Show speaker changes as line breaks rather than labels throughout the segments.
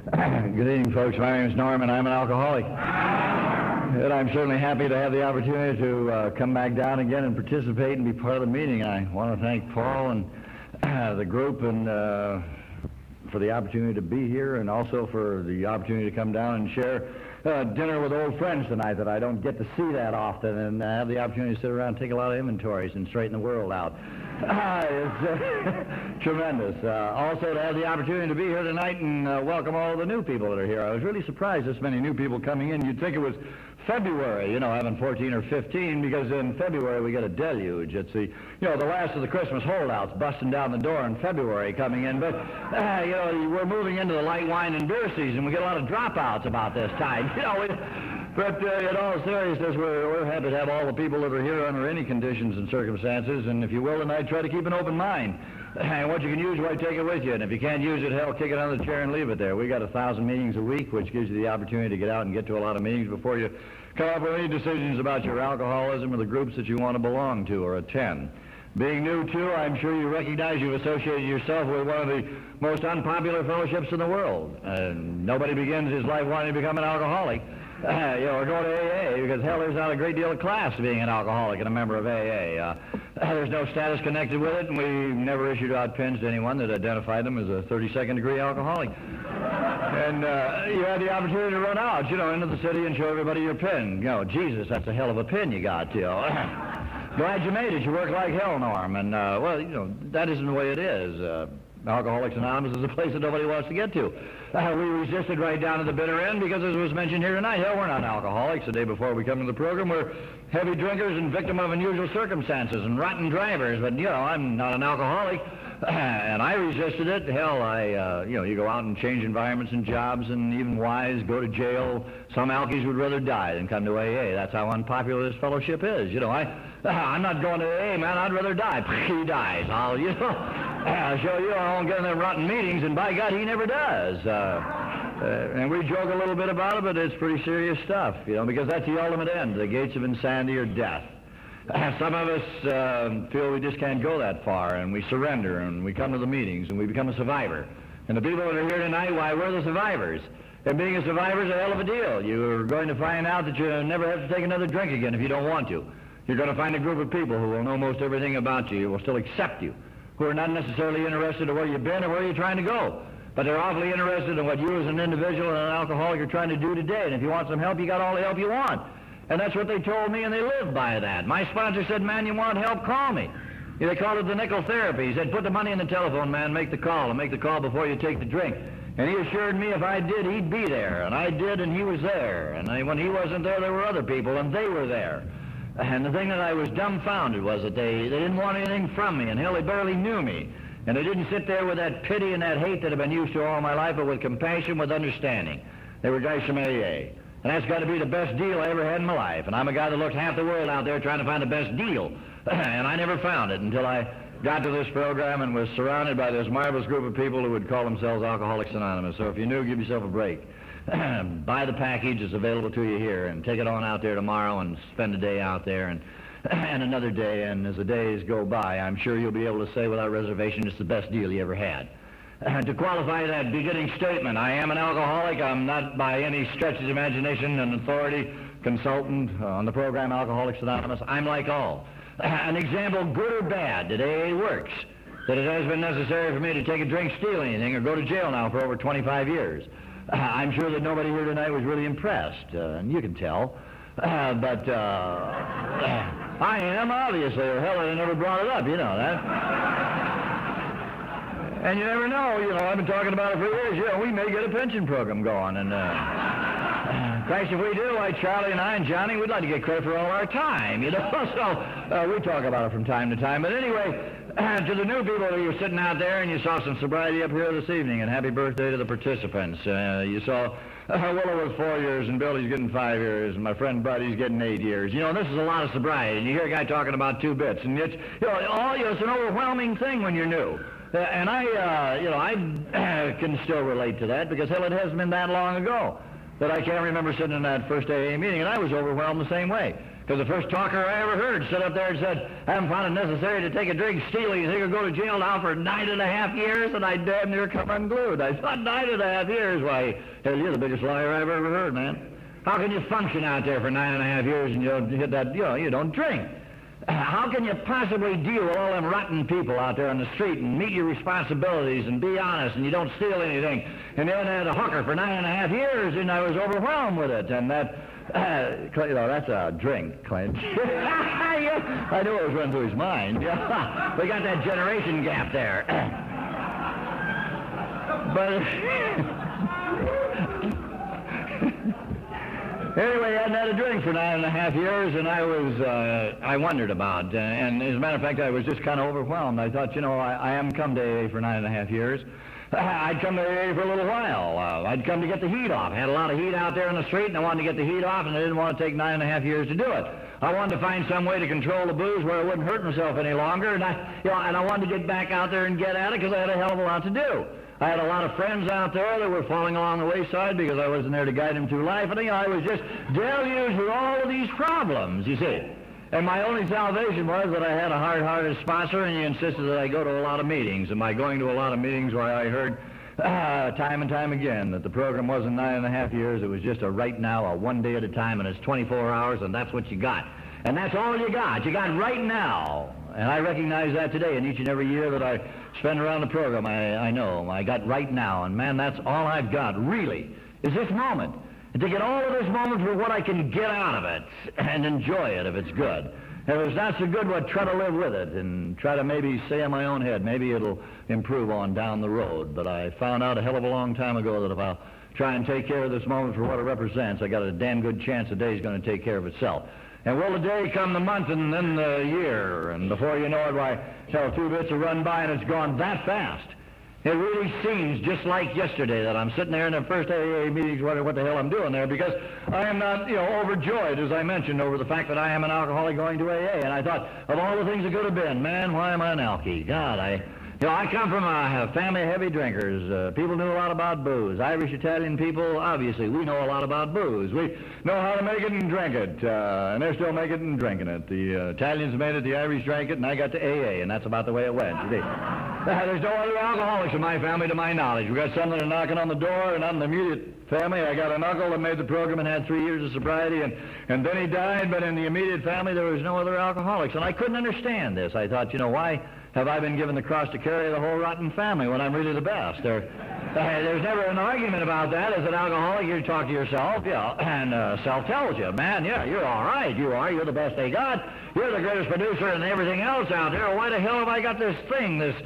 Good evening, folks. My name is Norm, and I'm an alcoholic. And I'm certainly happy to have the opportunity to come back down again and participate and be part of the meeting. I want to thank Paul and the group and for the opportunity to be here, and also for the opportunity to come down and share dinner with old friends tonight that I don't get to see that often, and have the opportunity to sit around and take a lot of inventories and straighten the world out. It's tremendous. Also to have the opportunity to be here tonight and welcome all the new people that are here. I was really surprised this many new people coming in. You'd think it was February, having 14 or 15, because in February we get a deluge. It's the last of the Christmas holdouts busting down the door in February coming in. But, we're moving into the light wine and beer season. We get a lot of dropouts about this time. But in all seriousness, we're happy to have all the people that are here under any conditions and circumstances. And if you will tonight, try to keep an open mind. And what you can use, why, take it with you. And if you can't use it, hell, kick it under the chair and leave it there. We got 1,000 meetings a week, which gives you the opportunity to get out and get to a lot of meetings before you come up with any decisions about your alcoholism or the groups that you want to belong to or attend. Being new, too, I'm sure you recognize you've associated yourself with one of the most unpopular fellowships in the world. Nobody begins his life wanting to become an alcoholic. Or go to AA, because hell, there's not a great deal of class to being an alcoholic and a member of AA. There's no status connected with it, and we never issued out pins to anyone that identified them as a 32nd degree alcoholic. And you had the opportunity to run out, into the city and show everybody your pin. Jesus, that's a hell of a pin you got, Glad you made it. You work like hell, Norm. And, that isn't the way it is. Alcoholics Anonymous is a place that nobody wants to get to. We resisted right down to the bitter end because, as was mentioned here tonight, hell, we're not alcoholics. The day before we come to the program, we're heavy drinkers and victim of unusual circumstances and rotten drivers. But, I'm not an alcoholic, and I resisted it. Hell, you go out and change environments and jobs, and even wives go to jail. Some alkies would rather die than come to AA. That's how unpopular this fellowship is. I'm not going to AA, man. I'd rather die. He dies. I'll show you. I won't get in them rotten meetings, and by God, he never does. And we joke a little bit about it, but it's pretty serious stuff, because that's the ultimate end. The gates of insanity or death. Some of us feel we just can't go that far, and we surrender, and we come to the meetings, and we become a survivor. And the people that are here tonight, why, we're the survivors. And being a survivor is a hell of a deal. You're going to find out that you never have to take another drink again if you don't want to. You're going to find a group of people who will know most everything about you, who will still accept you, who are not necessarily interested in where you've been or where you're trying to go. But they're awfully interested in what you as an individual and an alcoholic are trying to do today. And if you want some help, you got all the help you want. And that's what they told me, and they live by that. My sponsor said, man, you want help, call me. They called it the nickel therapy. He said, put the money in the telephone, man, make the call, and make the call before you take the drink. And he assured me if I did, he'd be there. And I did, and he was there. And when he wasn't there, there were other people, and they were there. And the thing that I was dumbfounded was that they didn't want anything from me, and hell, they barely knew me. And they didn't sit there with that pity and that hate that I've been used to all my life, but with compassion, with understanding. They were guys from AA. And that's got to be the best deal I ever had in my life. And I'm a guy that looked half the world out there trying to find the best deal. And I never found it until I got to this program and was surrounded by this marvelous group of people who would call themselves Alcoholics Anonymous. So if you're new, give yourself a break. Buy the package. It's available to you here. And take it on out there tomorrow and spend a day out there and another day. And as the days go by, I'm sure you'll be able to say without reservation it's the best deal you ever had. To qualify that beginning statement, I am an alcoholic. I'm not by any stretch of imagination an authority consultant on the program Alcoholics Anonymous. I'm like all. An example, good or bad, that AA works. That it has been necessary for me to take a drink, steal anything, or go to jail now for over 25 years. I'm sure that nobody here tonight was really impressed, and you can tell. But I am, obviously, or hell, I never brought it up, you know that. And you never know, I've been talking about it for years. We may get a pension program going. And, Christ, if we do, like Charlie and I and Johnny, we'd like to get credit for all our time, So we talk about it from time to time. But anyway, to the new people who were sitting out there, and you saw some sobriety up here this evening, and happy birthday to the participants. You saw Willow with 4 years, and Billy's getting 5 years, and my friend Buddy's getting 8 years. This is a lot of sobriety, and you hear a guy talking about 2 bits, and it's, it's an overwhelming thing when you're new. And I can still relate to that because, hell, it hasn't been that long ago that I can't remember sitting in that first AA meeting, and I was overwhelmed the same way. Because the first talker I ever heard stood up there and said, I haven't found it necessary to take a drink stealing. You think I'll go to jail now for 9.5 years? And I damn near come unglued. I thought 9.5 years? Why, hell, you're the biggest liar I've ever heard, man. How can you function out there for 9.5 years and you don't hit that, you don't drink? How can you possibly deal with all them rotten people out there on the street and meet your responsibilities and be honest and you don't steal anything? And then I had a hooker for 9.5 years and I was overwhelmed with it. And that, that's a drink, Clint. I knew it was running through his mind. Yeah. We got that generation gap there. But... Anyway, I hadn't had a drink for 9.5 years, and I wondered about, and as a matter of fact, I was just kind of overwhelmed. I thought, I haven't come to AA for 9.5 years. I'd come to AA for a little while. I'd come to get the heat off. I had a lot of heat out there on the street, and I wanted to get the heat off, and I didn't want to take 9.5 years to do it. I wanted to find some way to control the booze where I wouldn't hurt myself any longer, and I wanted to get back out there and get at it because I had a hell of a lot to do. I had a lot of friends out there that were falling along the wayside because I wasn't there to guide them through life, and I was just deluged with all of these problems, you see. And my only salvation was that I had a hard-hearted sponsor, and he insisted that I go to a lot of meetings. And by going to a lot of meetings where I heard time and time again that the program wasn't 9.5 years, it was just a right now, a one day at a time, and it's 24 hours, and that's what you got. And that's all you got. You got right now. And I recognize that today, and each and every year that I spend around the program, I know I got right now. And man, that's all I've got, really, is this moment. And to get all of this moment for what I can get out of it and enjoy it if it's good. And if it's not so good, well, try to live with it and try to maybe say in my own head, maybe it'll improve on down the road. But I found out a hell of a long time ago that if I'll try and take care of this moment for what it represents, I got a damn good chance the day's going to take care of itself. And will the day come the month and then the year, and before you know it, why, hell, 2 bits will run by and it's gone that fast. It really seems just like yesterday that I'm sitting there in the first AA meetings wondering what the hell I'm doing there, because I am not, overjoyed, as I mentioned, over the fact that I am an alcoholic going to AA. And I thought, of all the things that could have been, man, why am I an alkie? God, I come from a family of heavy drinkers. People knew a lot about booze. Irish, Italian people, obviously, we know a lot about booze. We know how to make it and drink it, and they're still making it and drinking it. The Italians made it, the Irish drank it, and I got to AA, and that's about the way it went. You see. There's no other alcoholics in my family, to my knowledge. We got some that are knocking on the door, and I'm the immediate family. I got an uncle that made the program and had 3 years of sobriety, and then he died, but in the immediate family, there was no other alcoholics. And I couldn't understand this. I thought, why have I been given the cross to carry the whole rotten family when I'm really the best? There's never an argument about that. As an alcoholic, you talk to yourself, and self tells you, man, you're all right. You are. You're the best they got. You're the greatest producer and everything else out there. Why the hell have I got this thing, this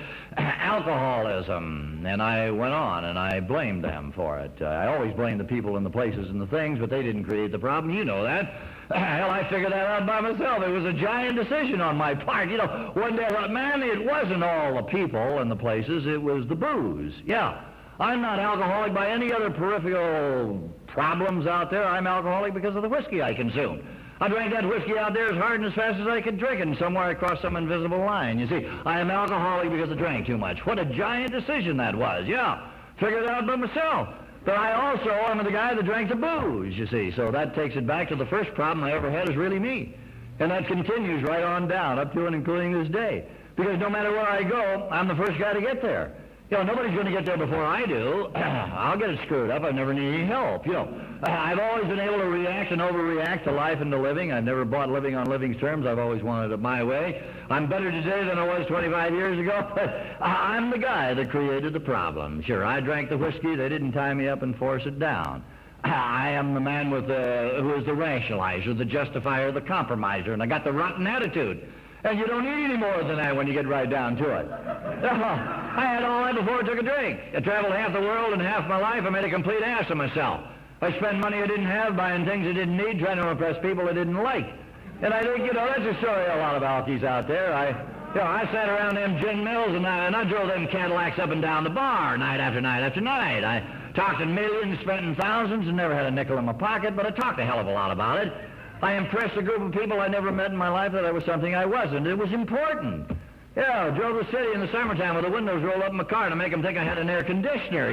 alcoholism? And I went on, and I blamed them for it. I always blame the people and the places and the things, but they didn't create the problem. You know that. Hell, I figured that out by myself. It was a giant decision on my part. One day I thought, man, it wasn't all the people and the places. It was the booze. Yeah. I'm not alcoholic by any other peripheral problems out there. I'm alcoholic because of the whiskey I consume. I drank that whiskey out there as hard and as fast as I could drink it, and somewhere I crossed some invisible line. You see, I am alcoholic because I drank too much. What a giant decision that was. Yeah. Figured it out by myself. But I also am the guy that drank the booze, you see. So that takes it back to the first problem I ever had is really me. And that continues right on down, up to and including this day. Because no matter where I go, I'm the first guy to get there. Nobody's going to get there before I do. I'll get it screwed up. I never need any help. I've always been able to react and overreact to life and to living. I've never bought living on living's terms. I've always wanted it my way. I'm better today than I was 25 years ago, but I'm the guy that created the problem. Sure, I drank the whiskey. They didn't tie me up and force it down. I am the man who is the rationalizer, the justifier, the compromiser, and I got the rotten attitude. And you don't need any more than that when you get right down to it. I had all that before I took a drink. I traveled half the world and half my life. I made a complete ass of myself. I spent money I didn't have, buying things I didn't need, trying to impress people I didn't like. And I think, that's a story of a lot of alkies out there. I sat around them gin mills and I drove them Cadillacs up and down the bar night after night after night. I talked in millions, spent in thousands, and never had a nickel in my pocket, but I talked a hell of a lot about it. I impressed a group of people I never met in my life that I was something I wasn't. It was important. Yeah, drove the city in the summertime with the windows rolled up in my car to make them think I had an air conditioner,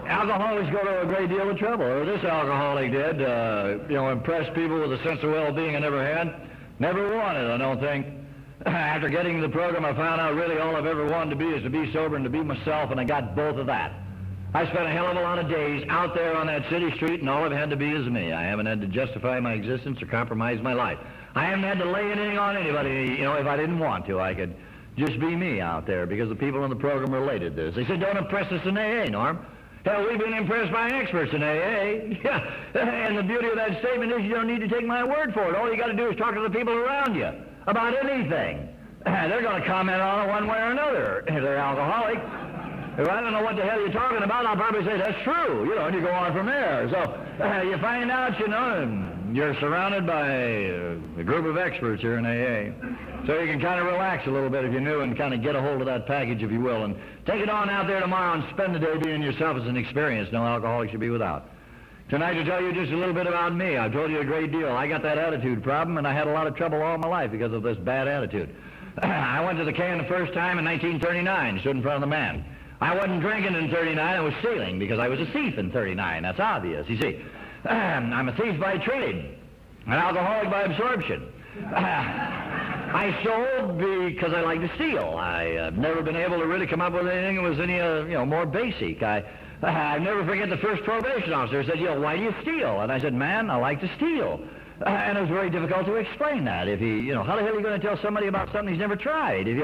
Alcoholics go to a great deal of trouble. Or this alcoholic did. Impressed people with a sense of well-being I never had. Never wanted, I don't think. After getting to the program, I found out really all I've ever wanted to be is to be sober and to be myself, and I got both of that. I spent a hell of a lot of days out there on that city street, and all I've had to be is me. I haven't had to justify my existence or compromise my life. I haven't had to lay anything on anybody, if I didn't want to. I could just be me out there because the people in the program related this. They said, don't impress us in AA, Norm. Hell, we've been impressed by experts in AA. Yeah, and the beauty of that statement is you don't need to take my word for it. All you got to do is talk to the people around you about anything. They're going to comment on it one way or another if they're alcoholic. If I don't know what the hell you're talking about, I'll probably say, that's true, and you go on from there. So you find out, and you're surrounded by a group of experts here in AA. So you can kind of relax a little bit if you're new and kind of get a hold of that package, if you will, and take it on out there tomorrow and spend the day being yourself as an experience no alcoholic should be without. Tonight, to tell you just a little bit about me, I've told you a great deal. I got that attitude problem, and I had a lot of trouble all my life because of this bad attitude. I went to the can the first time in 1939, stood in front of the man. I wasn't drinking in 39, I was stealing because I was a thief in 39. That's obvious, you see. I'm a thief by trade, an alcoholic by absorption. I stole because I like to steal. I've never been able to really come up with anything that was any, more basic. I'll never forget the first probation officer said, why do you steal? And I said, man, I like to steal. And it was very difficult to explain that. If he, how the hell are you going to tell somebody about something he's never tried? If you,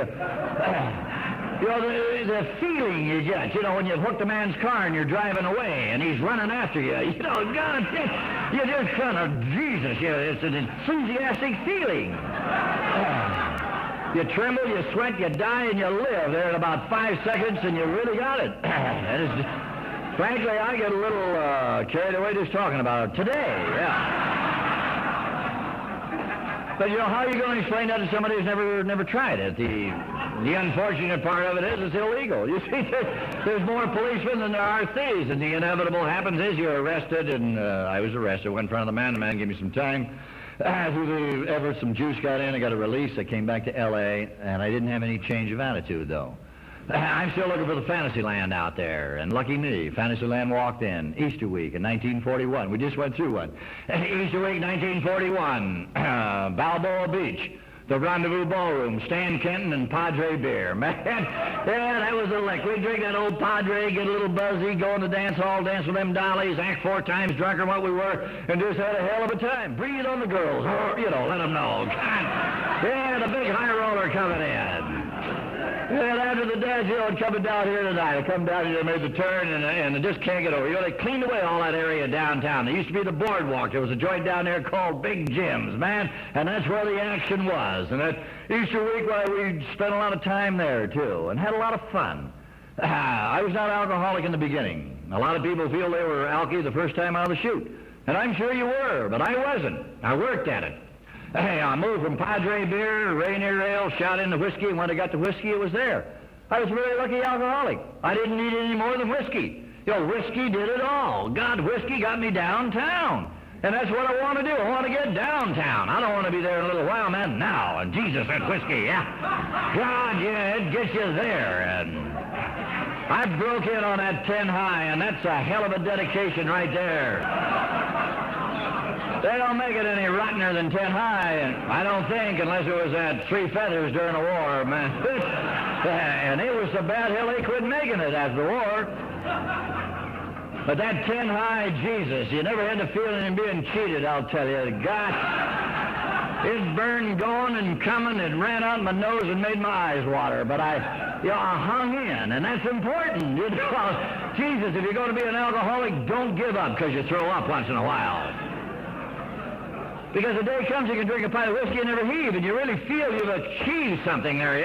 the feeling you get, when you've hooked a man's car and you're driving away and he's running after you, God, you just kind of, Jesus, it's an enthusiastic feeling. You tremble, you sweat, you die, and you live there in about 5 seconds, and you really got it. Frankly, I get a little carried away just talking about it today, yeah. But how are you going to explain that to somebody who's never tried it? The unfortunate part of it is it's illegal. You see, there's more policemen than there are thieves, and the inevitable happens is you're arrested, and I was arrested. Went in front of the man. The man gave me some time. Some juice got in. I got a release. I came back to L.A., and I didn't have any change of attitude, though. I'm still looking for the Fantasyland out there, and lucky me, Fantasyland walked in Easter week in 1941. We just went through one. Easter week 1941, Balboa Beach, the Rendezvous Ballroom, Stan Kenton and Padre beer. Man, yeah, that was a lick. We'd drink that old Padre, get a little buzzy, go in the dance hall, dance with them dollies, act 4 times drunker than what we were, and just had a hell of a time. Breathe on the girls, or, let them know. God. Yeah, the big high roller coming in. And after the dance, coming down here tonight. I come down here, made the turn, and I just can't get over. They cleaned away all that area downtown. There used to be the boardwalk. There was a joint down there called Big Jim's, man, and that's where the action was. And that Easter week, we spent a lot of time there, too, and had a lot of fun. I was not alcoholic in the beginning. A lot of people feel they were alky the first time out of the chute. And I'm sure you were, but I wasn't. I worked at it. Hey, I moved from Padre beer, Rainier ale, shot in the whiskey, and when I got the whiskey, it was there. I was a very lucky alcoholic. I didn't need any more than whiskey. Whiskey did it all. God, whiskey got me downtown. And that's what I want to do. I want to get downtown. I don't want to be there in a little while, man. Now, and Jesus and whiskey, yeah. God, yeah, it gets you there. And I broke in on that 10 high, and that's a hell of a dedication right there. They don't make it any rottener than 10 high, I don't think, unless it was at 3 Feathers during the war, man. And it was so bad, hell, they quit making it after the war. But that 10 high, Jesus, you never had the feeling of being cheated, I'll tell you. God, it burned going and coming, it ran out my nose and made my eyes water. But I hung in, and that's important. Jesus, if you're going to be an alcoholic, don't give up because you throw up once in a while. Because the day comes you can drink a pint of whiskey and never heave, and you really feel you've achieved something there,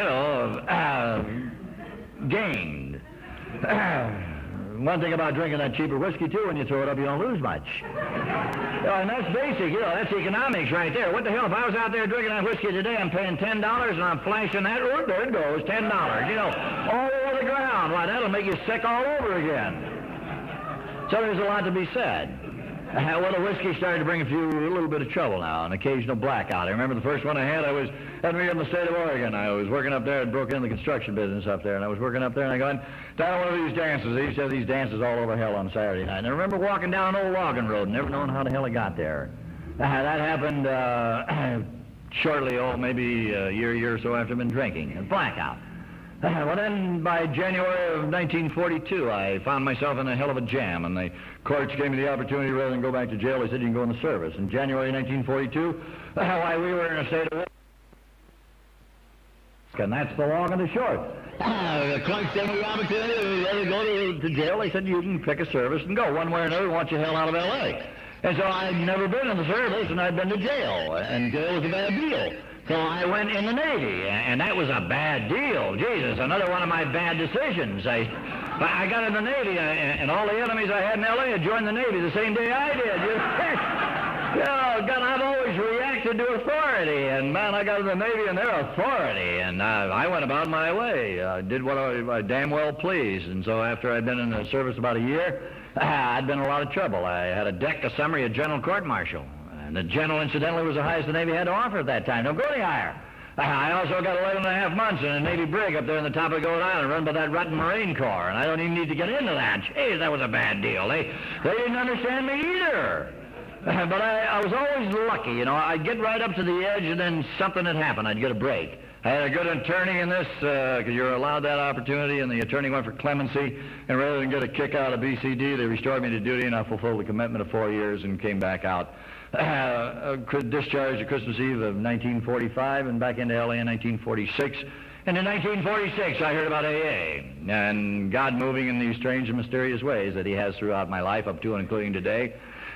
gained. One thing about drinking that cheaper whiskey, too, when you throw it up, you don't lose much. And that's basic, that's economics right there. What the hell, if I was out there drinking that whiskey today, I'm paying $10, and I'm flashing that, there it goes, $10, all over the ground. Why, that'll make you sick all over again. So there's a lot to be said. Well, the whiskey started to bring a little bit of trouble now, an occasional blackout. I remember the first one I had, I was in the state of Oregon. I was working up there. I'd broken in the construction business up there, and I was working up there, and I got down one of these dances. They used to have these dances all over hell on Saturday night. And I remember walking down an old logging road, never knowing how the hell I got there. That happened shortly, maybe a year or so after I'd been drinking, a blackout. Well, then, by January of 1942, I found myself in a hell of a jam, and the courts gave me the opportunity, rather than go back to jail, they said you can go in the service. In January 1942, why, we were in a state of war. And that's the long and the short. The clerks gave me the opportunity to go to jail. They said you can pick a service and go. One way or another, we want you hell out of L.A. And so I'd never been in the service, and I'd been to jail, and jail was a bad deal. So I went in the Navy, and that was a bad deal. Jesus, another one of my bad decisions. I got in the Navy, and all the enemies I had in L.A. had joined the Navy the same day I did. God, I've always reacted to authority, and man, I got in the Navy and their authority, and I went about my way. I did what I damn well pleased, and so after I'd been in the service about a year, I'd been in a lot of trouble. I had a deck, a summary, a general court-martial. And the general, incidentally, was the highest the Navy had to offer at that time. Don't go any higher. I also got 11 and a half months in a Navy brig up there in the top of Goat Island, run by that rotten Marine Corps, and I don't even need to get into that. Jeez, that was a bad deal. They didn't understand me either. But I was always lucky, you know. I'd get right up to the edge, and then something would happen. I'd get a break. I had a good attorney in this, because you're allowed that opportunity, and the attorney went for clemency, and rather than get a kick out of BCD, they restored me to duty, and I fulfilled the commitment of 4 years and came back out. Discharged at Christmas Eve of 1945 and back into L.A. in 1946. And in 1946, I heard about AA and God moving in these strange and mysterious ways that he has throughout my life, up to and including today.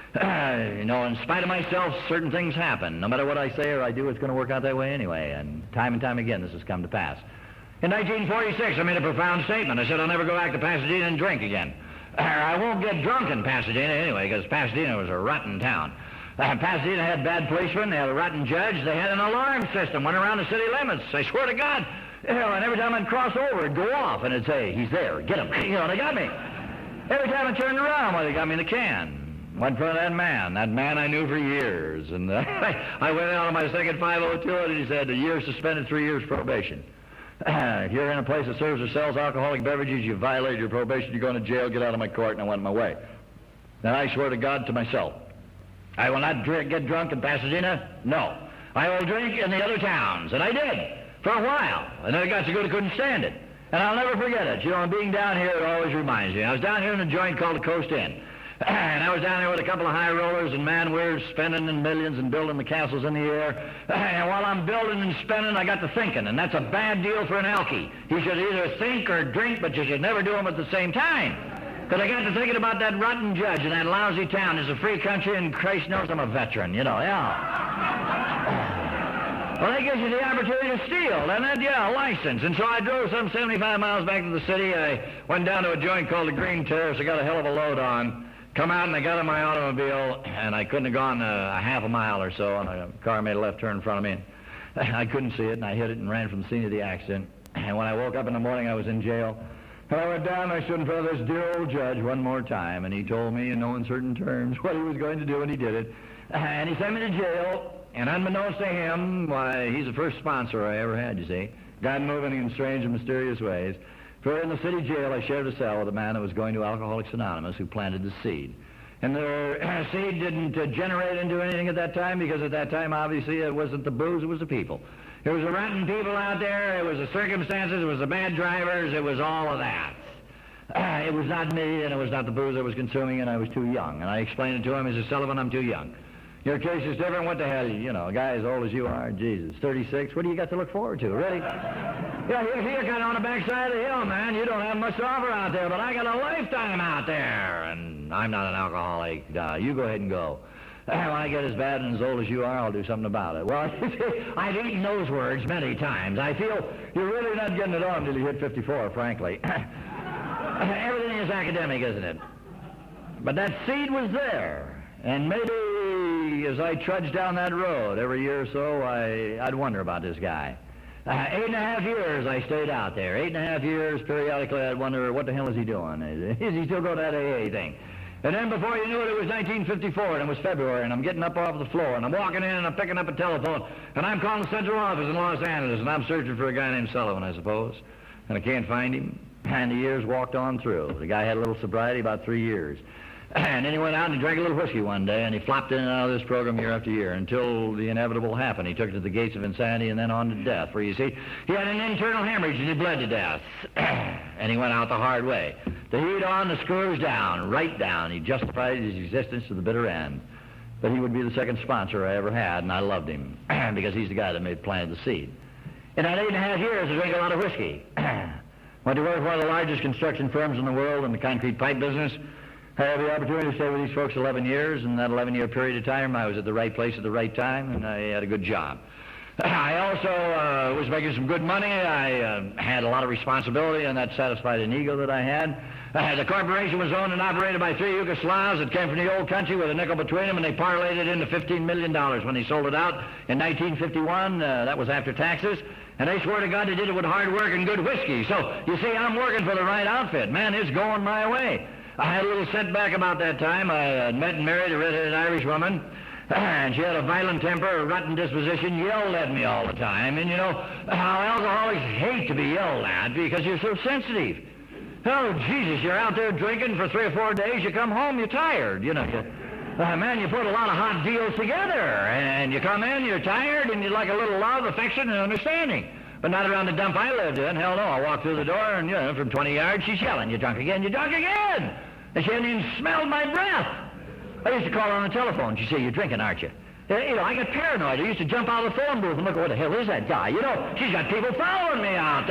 You know, in spite of myself, certain things happen. No matter what I say or I do, it's going to work out that way anyway. And time again, this has come to pass. In 1946, I made a profound statement. I said I'll never go back to Pasadena and drink again. I won't get drunk in Pasadena anyway, because Pasadena was a rotten town. Pasadena had bad policemen, they had a rotten judge, they had an alarm system, went around the city limits. I swear to God, you know, and every time I'd cross over, it'd go off, and it'd say, he's there, get him. You know, they got me. Every time I turned around, well, they got me in the can. Went for that man I knew for years. And I went out on my second 502, and he said, a year suspended, 3 years probation. If you're in a place that serves or sells alcoholic beverages, you violated your probation, you're going to jail, get out of my court, and I went my way. Then I swear to God to myself, I will not get drunk in Pasadena. No. I will drink in the other towns. And I did, for a while. And then it got so good I couldn't stand it. And I'll never forget it. You know, being down here, it always reminds me. I was down here in a joint called the Coast Inn. And I was down there with a couple of high rollers, and man, we're spending in millions and building the castles in the air. And while I'm building and spending, I got to thinking, and that's a bad deal for an alkie. You should either think or drink, but you should never do them at the same time. Because I got to thinking about that rotten judge in that lousy town. It's a free country, and Christ knows I'm a veteran, you know, yeah. Well, that gives you the opportunity to steal, doesn't it? Yeah, a license. And so I drove some 75 miles back to the city. I went down to a joint called the Green Terrace. I got a hell of a load on. Come out, and I got in my automobile, and I couldn't have gone a half a mile or so, and a car made a left turn in front of me. And I couldn't see it, and I hit it and ran from the scene of the accident. And when I woke up in the morning, I was in jail. And I went down, and I stood in front of this dear old judge one more time, and he told me in no uncertain terms what he was going to do, and he did it. And he sent me to jail, and unbeknownst to him, why, he's the first sponsor I ever had, you see. God moving in strange and mysterious ways. For in the city jail, I shared a cell with a man that was going to Alcoholics Anonymous who planted the seed. And the seed didn't generate into anything at that time, because at that time, obviously, it wasn't the booze, it was the people. There was the rotten people out there, it was the circumstances, it was the bad drivers, it was all of that. It was not me, and it was not the booze I was consuming, and I was too young. And I explained it to him, he said, Sullivan, I'm too young. Your case is different. What the hell? You know, a guy as old as you are, Jesus, 36, what do you got to look forward to, really? Yeah, you're kind of on the backside of the hill, man. You don't have much to offer out there, but I got a lifetime out there, and I'm not an alcoholic. You go ahead and go. When I get as bad and as old as you are, I'll do something about it. Well, I've eaten those words many times. I feel you're really not getting it on until you hit 54, frankly. Everything is academic, isn't it? But that seed was there. And maybe as I trudged down that road every year or so, I'd wonder about this guy. 8.5 years I stayed out there. 8.5 years, periodically I'd wonder, what the hell is he doing? Is he still going to that AA thing? And then before you knew it, it was 1954, and it was February, and I'm getting up off the floor, and I'm walking in, and I'm picking up a telephone, and I'm calling the central office in Los Angeles, and I'm searching for a guy named Sullivan, I suppose, and I can't find him, and the years walked on through. The guy had a little sobriety, about 3 years. And then he went out and he drank a little whiskey one day, and he flopped in and out of this program year after year until the inevitable happened. He took it to the gates of insanity and then on to death, where you see, he had an internal hemorrhage and he bled to death. And he went out the hard way. The heat on, the screws down, right down. He justified his existence to the bitter end. But he would be the second sponsor I ever had, and I loved him because he's the guy that planted the seed. In that 8.5 years, I drank a lot of whiskey. Went to work for one of the largest construction firms in the world in the concrete pipe business. I had the opportunity to stay with these folks 11 years. In that 11-year period of time, I was at the right place at the right time, and I had a good job. I also was making some good money. I had a lot of responsibility, and that satisfied an ego that I had. The corporation was owned and operated by 3 Yugoslavs that came from the old country with a nickel between them, and they parlayed it into $15 million when they sold it out in 1951. That was after taxes. And they swore to God they did it with hard work and good whiskey. So, you see, I'm working for the right outfit. Man, it's going my way. I had a little setback about that time. I met and married a red-headed Irish woman, and she had a violent temper, a rotten disposition, yelled at me all the time. And you know how alcoholics hate to be yelled at because you're so sensitive. Oh, Jesus, you're out there drinking for 3 or 4 days, you come home, you're tired. You know, man, you put a lot of hot deals together, and you come in, you're tired, and you'd like a little love, affection, and understanding. But not around the dump I lived in. Hell no, I walked through the door, and, you know, from 20 yards, she's yelling, "You drunk again, you drunk again!" And she hadn't even smelled my breath. I used to call her on the telephone. She'd say, "You're drinking, aren't you?" You know, I got paranoid. I used to jump out of the phone booth and look, what the hell is that guy? You know, she's got people following me out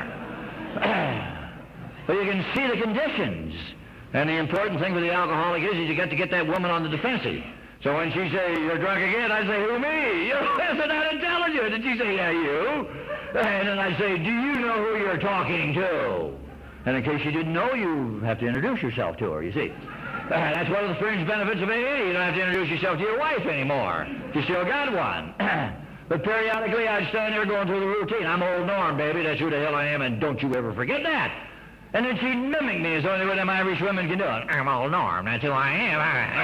there. But you can see the conditions. And the important thing with the alcoholic is you got to get that woman on the defensive. So when she say, "You're drunk again," I'd say, "Who, me?" You know, isn't that intelligent? And she'd say, "Yeah, you." And then I'd say, "Do you know who you're talking to?" And in case you didn't know, you have to introduce yourself to her, you see. That's one of the fringe benefits of AA. You don't have to introduce yourself to your wife anymore. You still got one. But periodically, I'd stand there going through the routine. "I'm old Norm, baby. That's who the hell I am, and don't you ever forget that." And then she'd mimic me as only one of them Irish women can do it. "I'm old Norm. That's who I am."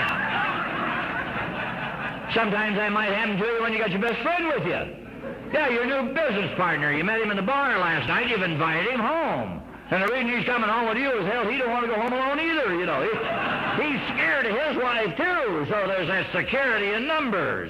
Sometimes that might happen to you when you got your best friend with you. Yeah, your new business partner. You met him in the bar last night. You've invited him home. And the reason he's coming home with you is, hell, he don't want to go home alone either, you know. He's scared of his wife, too. So there's that security in numbers.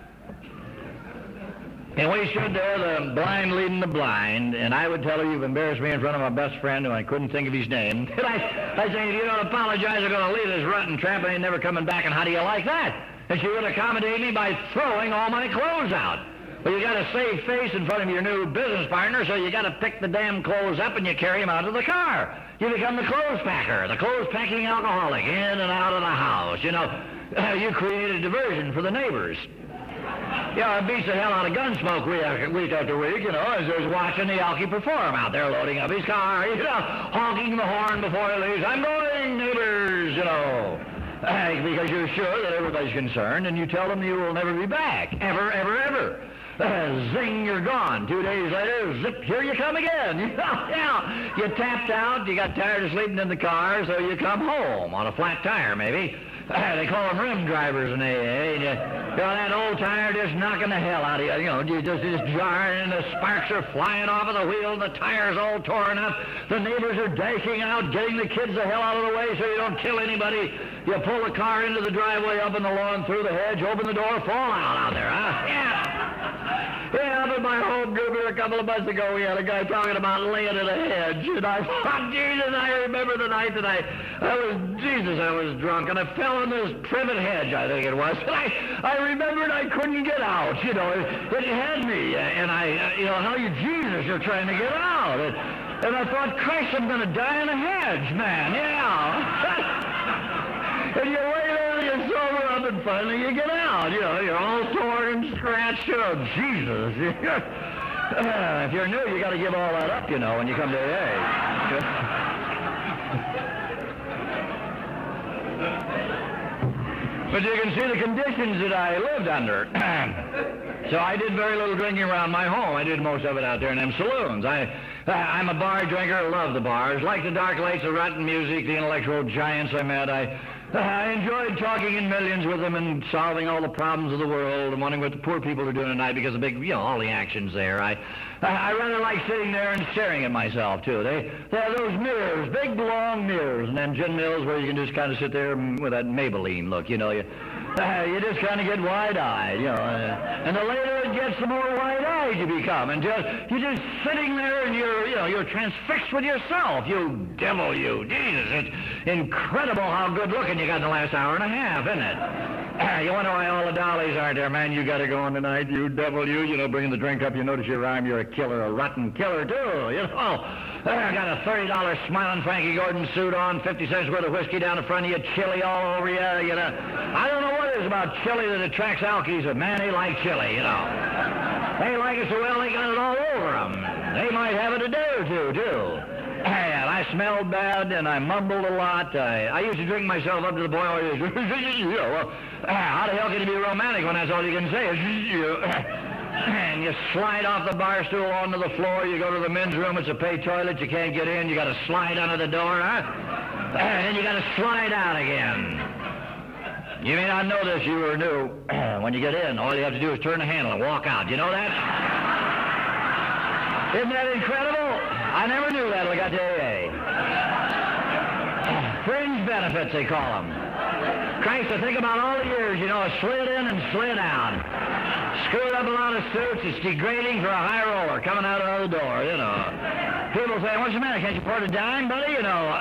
And we stood there, the blind leading the blind, and I would tell her, "You've embarrassed me in front of my best friend," who I couldn't think of his name. And I'd say, "If you don't apologize, I'm going to leave this rotten tramp and ain't never coming back, and how do you like that?" And she would accommodate me by throwing all my clothes out. Well, you got to save face in front of your new business partner, so you got to pick the damn clothes up and you carry them out of the car. You become the clothes packer, the clothes packing alcoholic, in and out of the house. You know, you create a diversion for the neighbors. Yeah, it beats the hell out of Gunsmoke week after week, you know, as there's watching the Alky perform out there loading up his car, you know, honking the horn before he leaves. "I'm going, neighbors," you know. Because you're sure that everybody's concerned, and you tell them you will never be back. Ever, ever, ever. Zing, you're gone. 2 days later, zip, here you come again. Yeah, you tapped out, you got tired of sleeping in the car, so you come home on a flat tire, maybe. They call them rim drivers in AA. You know, that old tire just knocking the hell out of you. You know, you just jarring, and the sparks are flying off of the wheel, and the tire's all torn up. The neighbors are dashing out, getting the kids the hell out of the way so you don't kill anybody. You pull the car into the driveway, up in the lawn, through the hedge, open the door, fall out there, huh? Yeah. Yeah, up at my home group here a couple of months ago, we had a guy talking about laying in a hedge, and I thought, Jesus, I remember the night that I was drunk, and I fell in this privet hedge, I think it was, and I remembered I couldn't get out, you know, it had me, and you know, how you, Jesus, you're trying to get out, and I thought, Christ, I'm going to die in a hedge, man, yeah. And you wait over, you sober up, and finally you get out. You know, you're all torn and scratched. You know, Jesus. If you're new, you got to give all that up, you know, when you come to AA. But you can see the conditions that I lived under. So I did very little drinking around my home. I did most of it out there in them saloons. I'm a bar drinker. I love the bars. Like the dark lights, the rotten music, the intellectual giants I met. I enjoyed talking in millions with them and solving all the problems of the world and wondering what the poor people are doing tonight because of all the action's there. I rather like sitting there and staring at myself, too. They have those mirrors, big, long mirrors, and then gin mills where you can just kind of sit there with that Maybelline look, you just kind of get wide-eyed, and the later it gets, the more wide-eyed you become, and you're just sitting there and you're transfixed with yourself. You devil, you. Jesus, it's incredible how good-looking you got in the last hour and a half, isn't it? You wonder why all the dollies aren't there, man. You got to go on tonight, you devil, you. Bringing the drink up, you notice you rhyme, you're a killer, a rotten killer, too, I got a $30 smiling Frankie Gordon suit on, 50 cents worth of whiskey down the front of you, chili all over you, I don't know what it is about chili that attracts alkies, but man, they like chili, They like it so well they got it all over them. They might have it a day or two, too. And I smelled bad, and I mumbled a lot. I used to drink myself up to the point where how the hell can you be romantic when that's all you can say is and you slide off the bar stool onto the floor, you go to the men's room, it's a pay toilet, you can't get in, you got to slide under the door, and then you got to slide out again. You may not know this, you are new. When you get in, all you have to do is turn the handle and walk out. You know that? Isn't that incredible? I never knew that till I got to AA. Fringe benefits, they call them. Christ, I think about all the years, I slid in and slid out. Screwed up a lot of suits. It's degrading for a high roller coming out of the door, People say, what's the matter? Can't you afford a dime, buddy?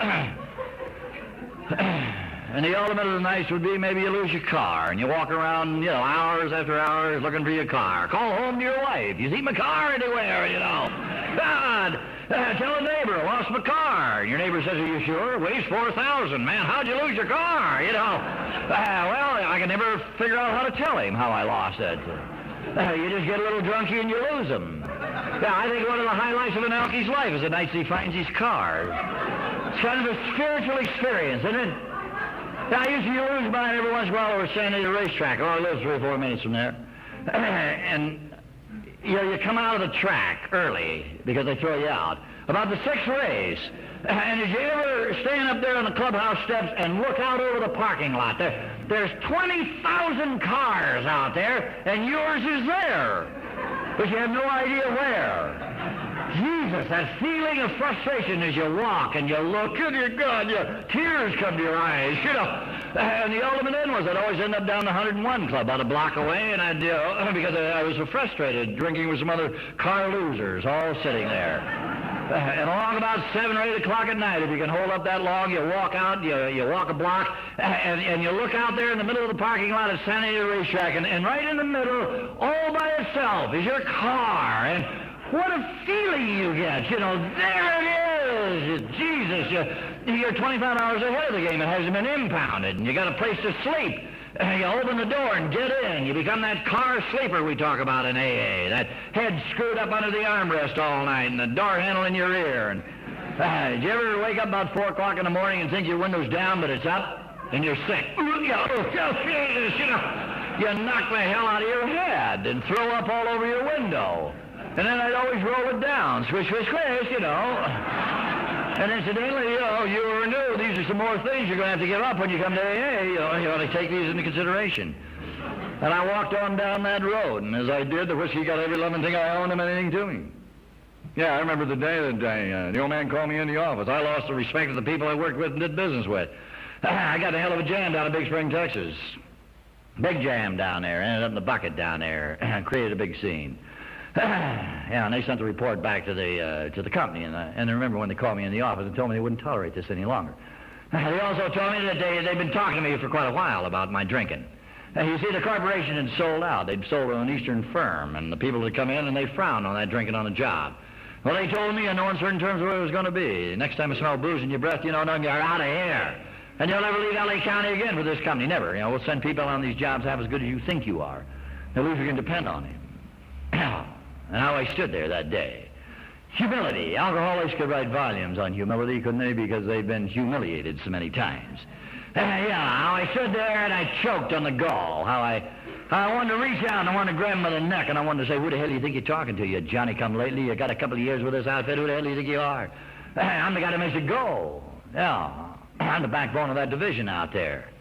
And the ultimate of the nights would be maybe you lose your car and you walk around, hours after hours looking for your car. Call home to your wife. You see my car anywhere, God, tell a neighbor, I lost my car. Your neighbor says, are you sure? It weighs 4,000. Man, how'd you lose your car? Well, I can never figure out how to tell him how I lost it. You just get a little drunky and you lose them. I think one of the highlights of an alkie's life is the nights he finds his car. It's kind of a spiritual experience, isn't it? I used to lose mine every once in a while over San Diego racetrack. I live 3 or 4 minutes from there. And you come out of the track early because they throw you out. About the 6th race, and did you ever stand up there on the clubhouse steps and look out over the parking lot? There's 20,000 cars out there, and yours is there, but you have no idea where. Jesus, that feeling of frustration as you walk and you look, good God, tears come to your eyes, And the ultimate end was I'd always end up down the 101 Club about a block away, and because I was so frustrated, drinking with some other car losers, all sitting there. And along about 7 or 8 o'clock at night, if you can hold up that long, you walk out, you walk a block, and you look out there in the middle of the parking lot at San Diego Racetrack, and right in the middle, all by itself, is your car. And what a feeling you get. There it is. Jesus, you're 25 hours ahead of the game. It hasn't been impounded, and you got a place to sleep. You open the door and get in. You become that car sleeper we talk about in AA. That head screwed up under the armrest all night and the door handle in your ear. And did you ever wake up about 4 o'clock in the morning and think your window's down, but it's up, and you're sick? You knock the hell out of your head and throw up all over your window. And then I'd always roll it down, swish, swish, swish, And incidentally, you were new. These are some more things you're going to have to give up when you come to AA. You ought to take these into consideration. And I walked on down that road, and as I did, the whiskey got every loving thing I owned and anything to me. Yeah, I remember the day that the old man called me in the office. I lost the respect of the people I worked with and did business with. I got a hell of a jam down in Big Spring, Texas. Big jam down there. Ended up in the bucket down there. Created a big scene. And they sent the report back to the company, and I remember when they called me in the office and told me they wouldn't tolerate this any longer. They also told me that they'd been talking to me for quite a while about my drinking. You see, the corporation had sold out. They'd sold to an Eastern firm, and the people had come in and they frowned on that drinking on the job. Well, they told me in no uncertain terms what it was going to be. Next time I smell booze in your breath, you're out of here. And you'll never leave L.A. County again for this company, never. We'll send people on these jobs half as good as you think you are. The loser can depend on him. And how I stood there that day. Humility. Alcoholics could write volumes on humility, couldn't they? Because they've been humiliated so many times. How I stood there and I choked on the gall. How I wanted to reach out and I wanted to grab him by the neck and I wanted to say, who the hell do you think you're talking to, you Johnny-come-lately? You got a couple of years with this outfit. Who the hell do you think you are? I'm the guy that makes it go. Yeah, I'm the backbone of that division out there.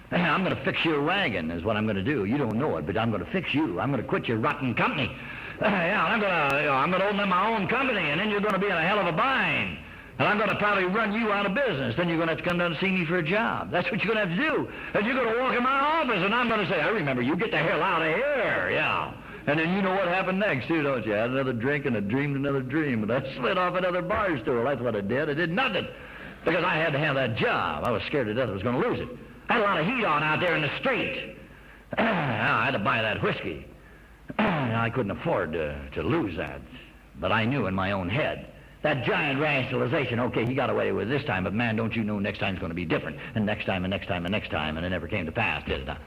I'm going to fix your wagon is what I'm going to do. You don't know it, but I'm going to fix you. I'm going to quit your rotten company. Yeah, I'm going to open up my own company, and then you're going to be in a hell of a bind. And I'm going to probably run you out of business. Then you're going to have to come down and see me for a job. That's what you're going to have to do. And you're going to walk in my office, and I'm going to say, I remember you. Get the hell out of here. Yeah. And then you know what happened next, too, don't you? I had another drink, and I dreamed another dream. And I slid off another bar stool. That's what I did. I did nothing. Because I had to have that job. I was scared to death I was going to lose it. I had a lot of heat on out there in the street. I had to buy that whiskey. I couldn't afford to lose that. But I knew in my own head. That giant rationalization, okay, he got away with it this time, but man, don't you know next time's going to be different. And next time, and next time, and next time, and it never came to pass, did it?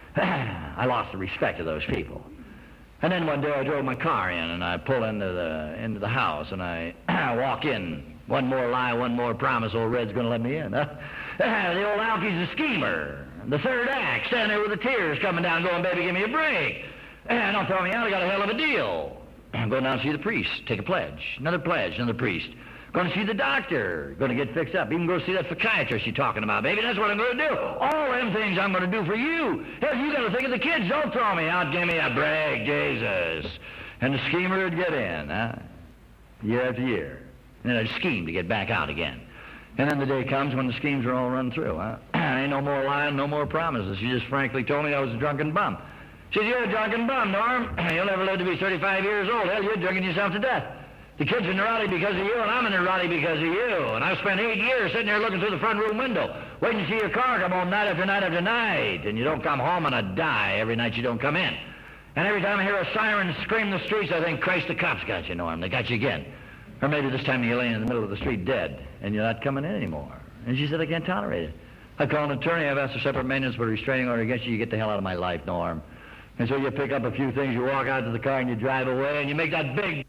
I lost the respect of those people. And then one day I drove my car in, and I pull into the house, and I walk in. One more lie, one more promise, old Red's going to let me in. The old Alky's a schemer. The third act, standing there with the tears coming down, going, baby, give me a break. Don't throw me out, I got a hell of a deal. I'm going down to see the priest, take a pledge, another priest. Going to see the doctor, going to get fixed up. Even go see that psychiatrist you're talking about, baby. That's what I'm going to do. All them things I'm going to do for you. Hell, you got to think of the kids. Don't throw me out. Give me a break, Jesus. And the schemer would get in, year after year. And then I'd scheme to get back out again. And then the day comes when the schemes are all run through. Ain't no more lying, no more promises. She just frankly told me I was a drunken bum. She said, you're a drunken bum, Norm. You'll never live to be 35 years old. Hell, you're drinking yourself to death. The kids are neurotic because of you, and I'm neurotic because of you. And I've spent 8 years sitting there looking through the front room window, waiting to see your car come home night after night after night. And you don't come home, and I die every night you don't come in. And every time I hear a siren scream the streets, I think, Christ, the cops got you, Norm. They got you again. Or maybe this time you're laying in the middle of the street dead, and you're not coming in anymore. And she said, I can't tolerate it. I called an attorney. I've asked for separate maintenance for a restraining order against you. You get the hell out of my life, Norm. And so you pick up a few things, you walk out to the car, and you drive away, and you make that big...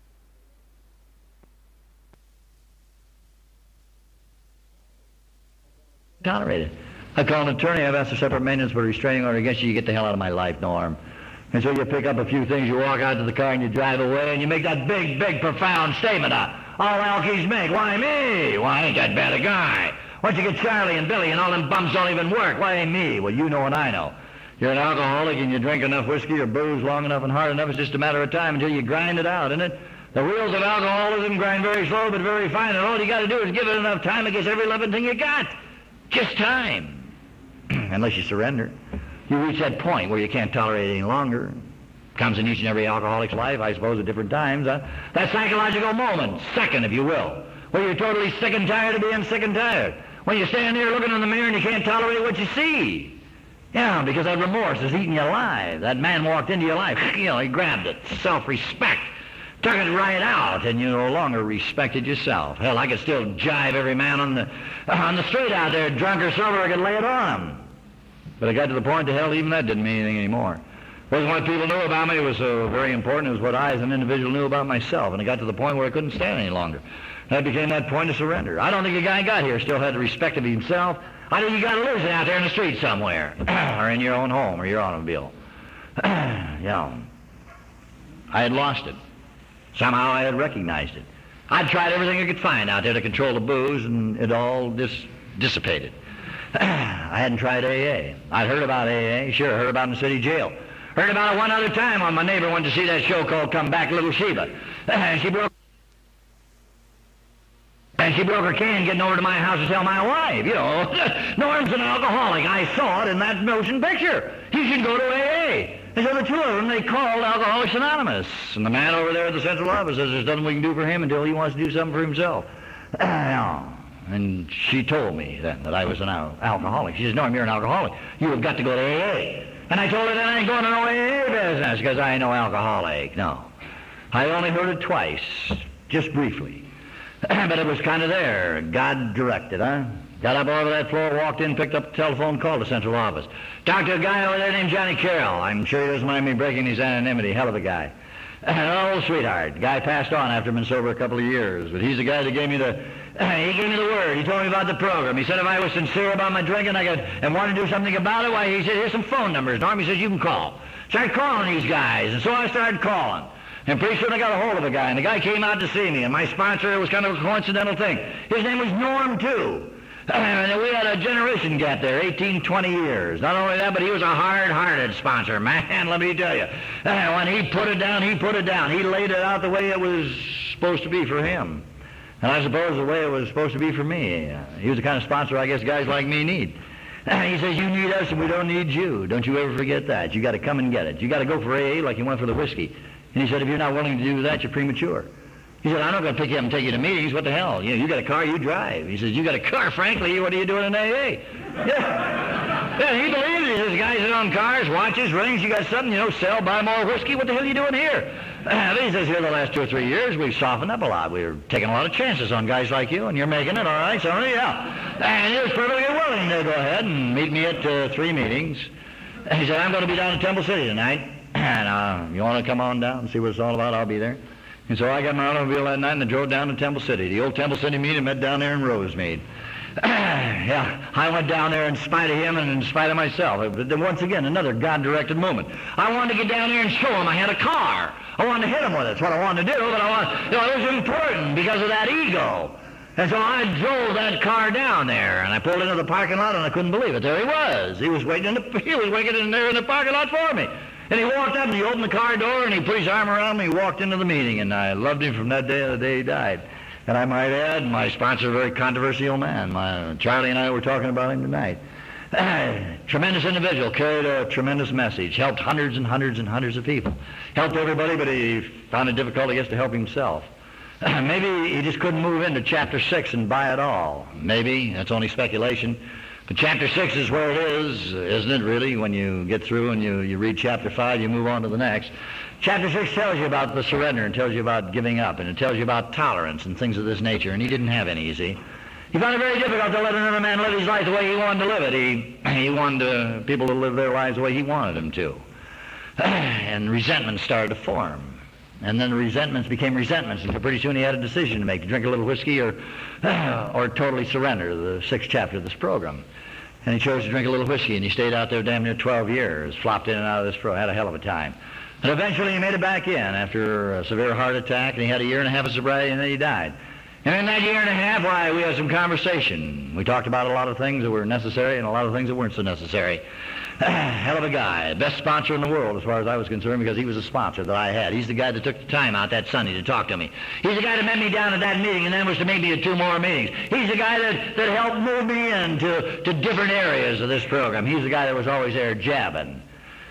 tolerate it. I called an attorney. I've asked for separate maintenance for a restraining order against you. You get the hell out of my life, Norm. And so you pick up a few things, you walk out to the car, and you drive away, and you make that big, big, profound statement. All Alkies make. Why me? Why, I ain't that bad a guy. Why'd you get Charlie and Billy, and all them bums don't even work? Why ain't me? Well, you know and I know. You're an alcoholic, and you drink enough whiskey or booze long enough and hard enough, it's just a matter of time until you grind it out, isn't it? The wheels of alcoholism grind very slow but very fine, and all you got to do is give it enough time against every living thing you got. Just time. Unless you surrender. You reach that point where you can't tolerate it any longer. Comes in each and every alcoholic's life, I suppose, at different times. That psychological moment, second, if you will, where you're totally sick and tired of being sick and tired. When you stand there looking in the mirror and you can't tolerate what you see. Yeah, because that remorse is eating you alive. That man walked into your life, he grabbed it. Self-respect. Took it right out, and you no longer respected yourself. Hell, I could still jive every man on the street out there, drunk or sober, I could lay it on him. But I got to the point that, hell, even that didn't mean anything anymore. It wasn't what people knew about me. It was very important. It was what I, as an individual, knew about myself. And it got to the point where I couldn't stand any longer. That became that point of surrender. I don't think a guy got here still had the respect of himself. I think you got to lose it out there in the street somewhere, or in your own home, or your automobile. Yeah. I had lost it. Somehow I had recognized it. I'd tried everything I could find out there to control the booze, and it all dissipated. I hadn't tried AA. I'd heard about AA, sure, heard about it in the city jail. Heard about it one other time when my neighbor went to see that show called Come Back, Little Sheba. She broke her can getting over to my house to tell my wife, Norm's an alcoholic. I saw it in that motion picture. He should go to AA. And so the two of them, they called Alcoholics Anonymous. And the man over there at the central office says there's nothing we can do for him until he wants to do something for himself. And she told me then that I was an alcoholic. She says, Norm, you're an alcoholic. You have got to go to AA. And I told her that I ain't going to no AA business because I ain't no alcoholic. No. I only heard it twice, just briefly. But it was kind of there. God directed, huh? Got up over that floor, walked in, picked up the telephone, called the central office. Talked to a guy over there named Johnny Carroll. I'm sure he doesn't mind me breaking his anonymity. Hell of a guy. An old sweetheart. The guy passed on after been sober a couple of years. But he's the guy that gave me the word. He told me about the program. He said if I was sincere about my drinking and wanted to do something about it, why, he said, here's some phone numbers, Norm. He says, you can call. Started calling these guys. And so I started calling. And pretty soon I got a hold of a guy. And the guy came out to see me. And my sponsor, it was kind of a coincidental thing. His name was Norm, too. And we had a generation gap there, 18, 20 years. Not only that, but he was a hard-hearted sponsor, man, let me tell you. When he put it down, he put it down. He laid it out the way it was supposed to be for him. And I suppose the way it was supposed to be for me. He was the kind of sponsor I guess guys like me need. He says, you need us and we don't need you. Don't you ever forget that. You got to come and get it. You got to go for AA like you went for the whiskey. And he said, if you're not willing to do that, you're premature. He said, I'm not going to pick you up and take you to meetings. What the hell? You got a car, you drive. He says, you got a car, frankly, what are you doing in AA? Yeah, he believes it. He says, guys that own cars, watches, rings, you got something, sell, buy more whiskey. What the hell are you doing here? He says, here the last 2 or 3 years, we've softened up a lot. We're taking a lot of chances on guys like you, and you're making it, all right, so yeah. And he was perfectly willing to go ahead and meet me at 3 meetings. He said, I'm going to be down in Temple City tonight, and you want to come on down and see what it's all about? I'll be there. And so I got my automobile that night and I drove down to Temple City. The old Temple City meeting met down there in Rosemead. Yeah, I went down there in spite of him and in spite of myself. But then once again, another God-directed moment. I wanted to get down there and show him I had a car. I wanted to hit him with it. That's what I wanted to do, but it was important because of that ego. And so I drove that car down there, and I pulled into the parking lot, and I couldn't believe it. There he was. He was waiting in there in the parking lot for me. And he walked up and he opened the car door and he put his arm around me. He walked into the meeting, and I loved him from that day to the day he died. And I might add, my sponsor, a very controversial man. Charlie and I were talking about him tonight. Tremendous individual, carried a tremendous message, helped hundreds and hundreds and hundreds of people. Helped everybody, but he found it difficult, I guess, to help himself. Maybe he just couldn't move into chapter 6 and buy it all. Maybe, that's only speculation. But chapter 6 is where it is, isn't it, really? When you get through and you read chapter 5, you move on to the next. Chapter 6 tells you about the surrender and tells you about giving up, and it tells you about tolerance and things of this nature, and he didn't have any, you see. He found it very difficult to let another man live his life the way he wanted to live it. He wanted people to live their lives the way he wanted them to. And resentment started to form. And then the resentments became resentments, and pretty soon he had a decision to make, to drink a little whiskey or totally surrender, the 6th chapter of this program. And he chose to drink a little whiskey, and he stayed out there damn near 12 years, flopped in and out of this program, had a hell of a time. And eventually he made it back in after a severe heart attack, and he had a 1.5 years of sobriety, and then he died. And in that 1.5 years, why, we had some conversation. We talked about a lot of things that were necessary and a lot of things that weren't so necessary. Hell of a guy, best sponsor in the world as far as I was concerned, because he was a sponsor that I had. He's the guy that took the time out that Sunday to talk to me. He's the guy that met me down at that meeting and then was to meet me at 2 more meetings. He's the guy that helped move me into different areas of this program. He's the guy that was always there jabbing.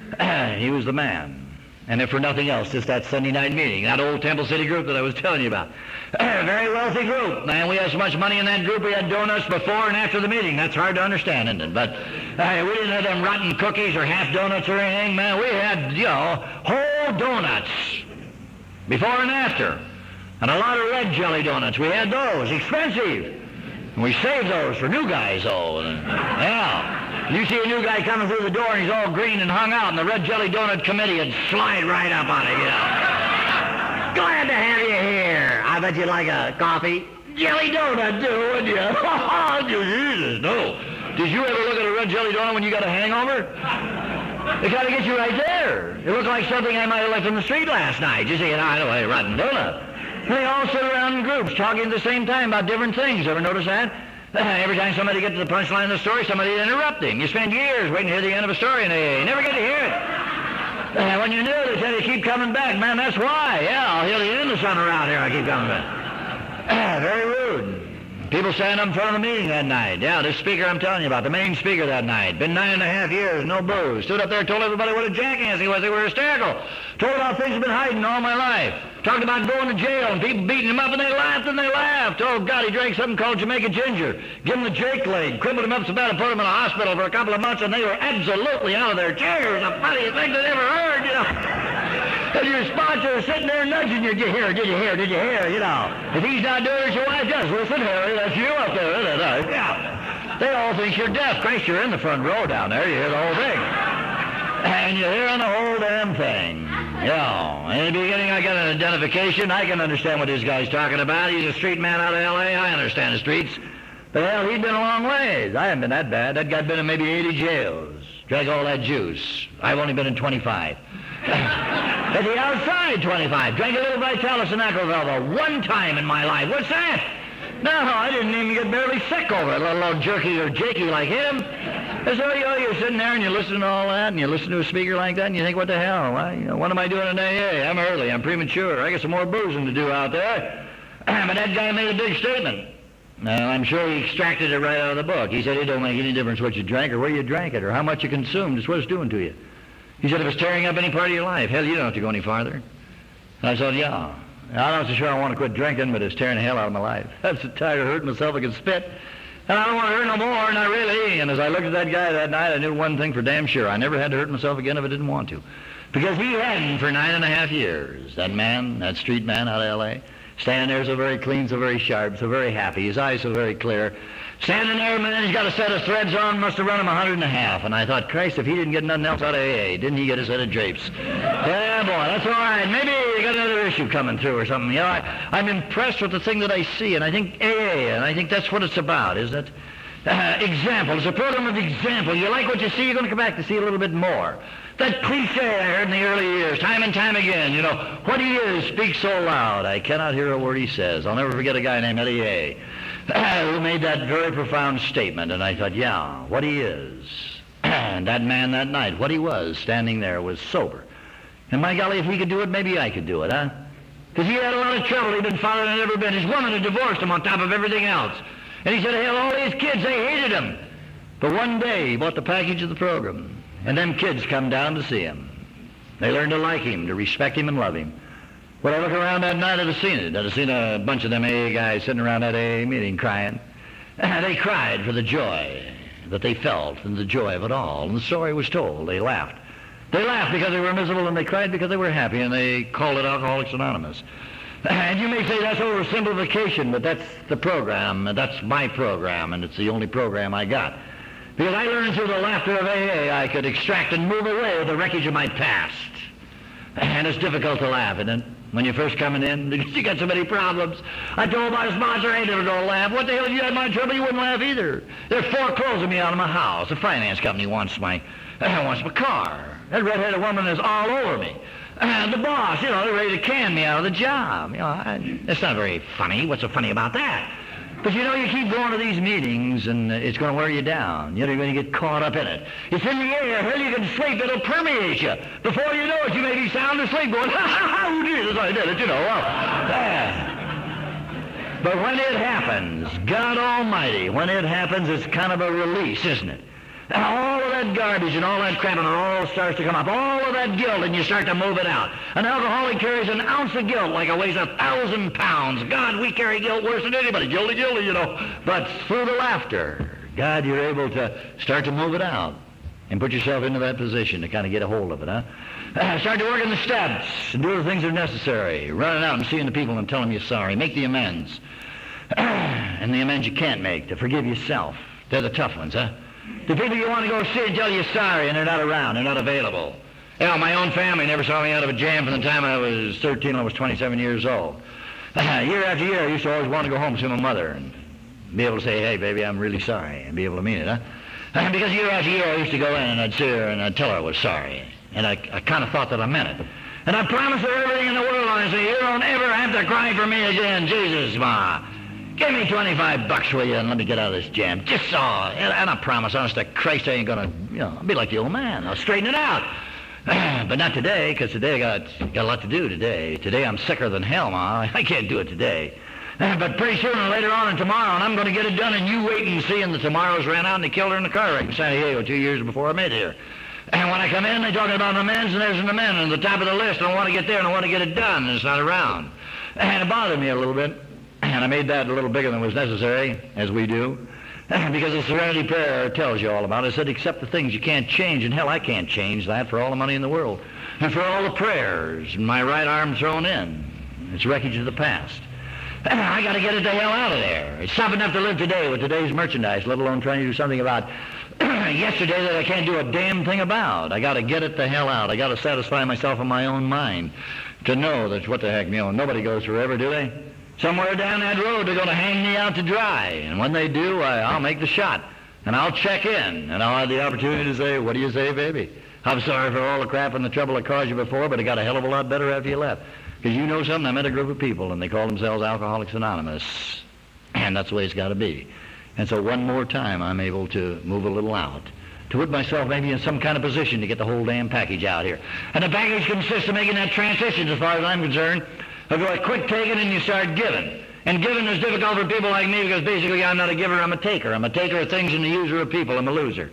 He was the man. And if for nothing else, just that Sunday night meeting, that old Temple City group that I was telling you about. Very wealthy group. Man, we had so much money in that group, we had donuts before and after the meeting. That's hard to understand, isn't it? But we didn't have them rotten cookies or half donuts or anything. Man, we had, whole donuts before and after. And a lot of red jelly donuts. We had those, expensive. And we saved those for new guys, though. Yeah. You see a new guy coming through the door and he's all green and hung out, and the Red Jelly Donut Committee would slide right up on it, Glad to have you here. I bet you like a coffee. Jelly donut, do, wouldn't you? Jesus, no. Did you ever look at a red jelly donut when you got a hangover? It kind of gets you right there. It looked like something I might have left in the street last night. You see, I know, a rotten donut. They all sit around in groups talking at the same time about different things. Ever notice that? Every time somebody gets to the punchline of the story, somebody interrupt him. You spend years waiting to hear the end of a story, and you never get to hear it. When you knew, they said you keep coming back. Man, that's why. Yeah, I'll hear the end of something around here. I keep coming back. Very rude. People stand up in front of the meeting that night. Yeah, this speaker I'm telling you about, the main speaker that night. Been 9.5 years, no booze. Stood up there, told everybody what a jackass he was. They were hysterical. Told about things I've been hiding all my life. Talked about going to jail and people beating him up, and they laughed and they laughed. Oh, God, he drank something called Jamaica Ginger. Give him the Jake leg. Crippled him up so bad I put him in a hospital for a couple of months, and they were absolutely out of their chairs. The funniest thing they'd ever heard, And your sponsor is sitting there nudging you. Did you hear? Did you hear? Did you hear? If he's not doing it, your wife does. Listen, Harry, that's you up there, isn't it? Yeah. They all think you're deaf. Christ, you're in the front row down there. You hear the whole thing. And you're hearing the whole damn thing. Yeah. In the beginning, I got an identification. I can understand what this guy's talking about. He's a street man out of L.A. I understand the streets. But, hell, he's been a long ways. I haven't been that bad. That guy's been in maybe 80 jails. Drank all that juice. I've only been in 25. At the outside, 25. Drank a little Vitalis and Acrovelva one time in my life. What's that? No, I didn't even get barely sick over it, let alone jerky or jakey like him. So you're sitting there and you listen to all that, and you listen to a speaker like that, and you think, what the hell? What am I doing in AA? I'm early. I'm premature. I got some more boozing to do out there. But that guy made a big statement. Now, I'm sure he extracted it right out of the book. He said it don't make any difference what you drank or where you drank it or how much you consumed. It's what it's doing to you. He said if it's tearing up any part of your life, hell, you don't have to go any farther. And I said, yeah. I'm not so sure I want to quit drinking, but it's tearing the hell out of my life. I'm so tired of hurting myself I can spit. And I don't want to hurt no more, not really. And as I looked at that guy that night, I knew one thing for damn sure. I never had to hurt myself again if I didn't want to. Because he hadn't for 9.5 years. That man, that street man out of L.A., standing there so very clean, so very sharp, so very happy, his eyes so very clear. Standing there, and he's got a set of threads on, must have run him 150. And I thought, Christ, if he didn't get nothing else out of AA, didn't he get a set of drapes? Yeah, boy, that's all right. Maybe you got another issue coming through or something. You know, I'm impressed with the thing that I see, and I think AA, and I think that's what it's about, is that example. It's a program of example. You like what you see, you're going to come back to see a little bit more. That cliche I heard in the early years, time and time again, you know, what he is speaks so loud, I cannot hear a word he says. I'll never forget a guy named Eddie A. who made that very profound statement, and I thought, yeah, what he is. And that man that night, what he was standing there was sober. And my golly, if he could do it, maybe I could do it, huh? Because he had a lot of trouble. He'd been father than ever been. His woman had divorced him on top of everything else. And he said, hell, all his kids, they hated him. But one day, he bought the package of the program. And them kids come down to see him. They learned to like him, to respect him and love him. When I look around that night, I'd have seen it. I'd have seen a bunch of them AA guys sitting around that AA meeting crying. They cried for the joy that they felt and the joy of it all. And the story was told. They laughed. They laughed because they were miserable, and they cried because they were happy, and they called it Alcoholics Anonymous. And you may say that's oversimplification, but that's the program, and that's my program, and it's the only program I got. Because I learned through the laughter of AA I could extract and move away with the wreckage of my past. And it's difficult to laugh, isn't it? When you're first coming in, because you got so many problems. I told my sponsor, I ain't never gonna laugh. What the hell, if you had my trouble, you wouldn't laugh either. They're foreclosing me out of my house. The finance company wants my car. That red-headed woman is all over me. The boss, you know, they're ready to can me out of the job. You know, it's not very funny. What's so funny about that? But you know, you keep going to these meetings, and it's going to wear you down. You know, you're going to get caught up in it. It's in the air. Hell, you can sleep. It'll permeate you. Before you know it, you may be sound asleep going, ha, ha, ha, who did it? I did it, you know. But when it happens, God Almighty, when it happens, it's kind of a release, isn't it? And all of that garbage and all that crap, and it all starts to come up. All of that guilt, and you start to move it out. An alcoholic carries an ounce of guilt like it weighs 1,000 pounds. God, we carry guilt worse than anybody. Guilty, you know. But through the laughter, God, you're able to start to move it out and put yourself into that position to kind of get a hold of it, huh? Start to work in the steps and do the things that are necessary. Running out and seeing the people and telling them you're sorry. Make the amends. And the amends you can't make, to forgive yourself. They're the tough ones, huh? The people you want to go see and tell you sorry, and they're not around, they're not available. You know, my own family never saw me out of a jam from the time I was 13 till I was 27 years old. Year after year, I used to always want to go home and see my mother and be able to say, hey, baby, I'm really sorry, and be able to mean it, huh? Because year after year, I used to go in and I'd see her and I'd tell her I was sorry. And I kind of thought that I meant it. And I promised her everything in the world, and I say, you don't ever have to cry for me again, Jesus, Ma. Give me $25, will you, and let me get out of this jam. Just so. And I promise, honest to Christ, I ain't gonna, you know, I'll be like the old man. I'll straighten it out. But not today, because today I got a lot to do today. Today I'm sicker than hell, Ma. I can't do it today. But pretty soon and later on and tomorrow, and I'm going to get it done, and you wait and see. And the tomorrows ran out, and they killed her in a car wreck in San Diego 2 years before I made it here. And when I come in, they talk about amends, and there's an amendment at the top of the list, and I want to get there, and I want to get it done, and it's not around. And it bothered me a little bit. And I made that a little bigger than was necessary, as we do, because the Serenity Prayer tells you all about it. It said, accept the things you can't change, and hell, I can't change that for all the money in the world. And for all the prayers, and my right arm thrown in. It's wreckage of the past. I got to get it the hell out of there. It's tough enough to live today with today's merchandise, let alone trying to do something about yesterday that I can't do a damn thing about. I got to get it the hell out. I got to satisfy myself in my own mind to know that what the heck, you know, nobody goes forever, do they? Somewhere down that road, they're going to hang me out to dry. And when they do, I'll make the shot. And I'll check in. And I'll have the opportunity to say, what do you say, baby? I'm sorry for all the crap and the trouble I caused you before, but it got a hell of a lot better after you left. Because you know something, I met a group of people, and they call themselves Alcoholics Anonymous. And that's the way it's got to be. And so one more time I'm able to move a little out, to put myself maybe in some kind of position to get the whole damn package out here. And the package consists of making that transition, as far as I'm concerned, of like quit taking and you start giving. And giving is difficult for people like me because basically I'm not a giver, I'm a taker. I'm a taker of things and a user of people. I'm a loser.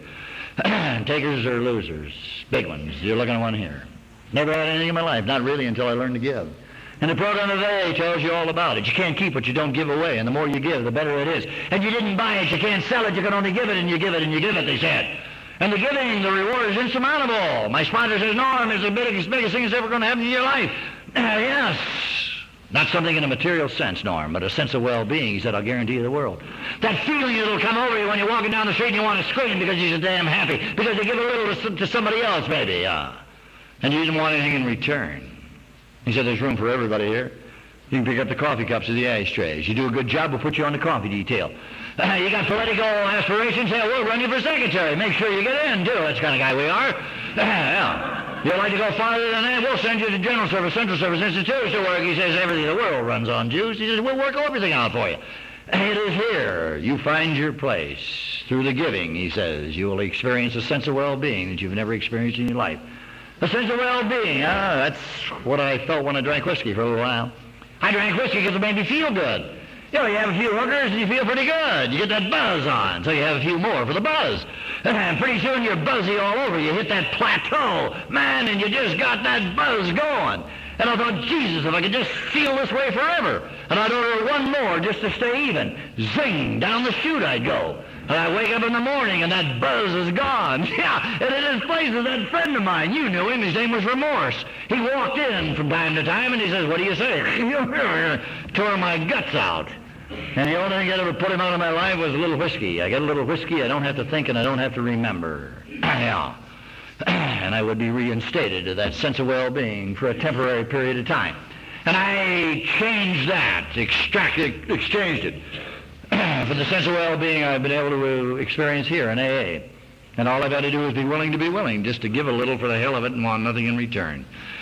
Takers are losers, big ones. You're looking at one here. Never had anything in my life, not really until I learned to give. And the program of AA tells you all about it. You can't keep what you don't give away, and the more you give, the better it is. And you didn't buy it, you can't sell it, you can only give it, and you give it, and you give it, they said. And the giving, the reward is insurmountable. My sponsor says, Norm, it's the biggest thing that's ever going to happen in your life. Yes. Not something in a material sense, Norm, but a sense of well-being. He said, I'll guarantee you the world. That feeling that'll come over you when you're walking down the street and you want to scream because you're so damn happy, because you give a little to somebody else, maybe, and you didn't want anything in return. He said, there's room for everybody here. You can pick up the coffee cups or the ashtrays. You do a good job, we'll put you on the coffee detail. You got political aspirations? Hey, we'll run you for secretary. Make sure you get in, too. That's the kind of guy we are. Yeah. You'd like to go farther than that? We'll send you to General Service, Central Service Institute to work. He says everything in the world runs on Jews. He says, we'll work everything out for you. It is here. You find your place. Through the giving, he says, you will experience a sense of well-being that you've never experienced in your life. A sense of well-being. That's what I felt when I drank whiskey for a little while. I drank whiskey because it made me feel good. You know, you have a few hookers and you feel pretty good. You get that buzz on, so you have a few more for the buzz. And pretty soon you're buzzy all over. You hit that plateau, man, and you just got that buzz going. And I thought, Jesus, if I could just feel this way forever. And I'd order one more just to stay even. Zing, down the chute I'd go. And I wake up in the morning and that buzz is gone. Yeah, and in his place is that friend of mine. You knew him. His name was Remorse. He walked in from time to time and he says, what do you say? Tore my guts out. And the only thing that ever put him out of my life was a little whiskey. I get a little whiskey, I don't have to think and I don't have to remember. Yeah. And I would be reinstated to that sense of well-being for a temporary period of time. And I changed that, exchanged it for the sense of well-being I've been able to experience here in AA. And all I've got to do is be willing, just to give a little for the hell of it and want nothing in return.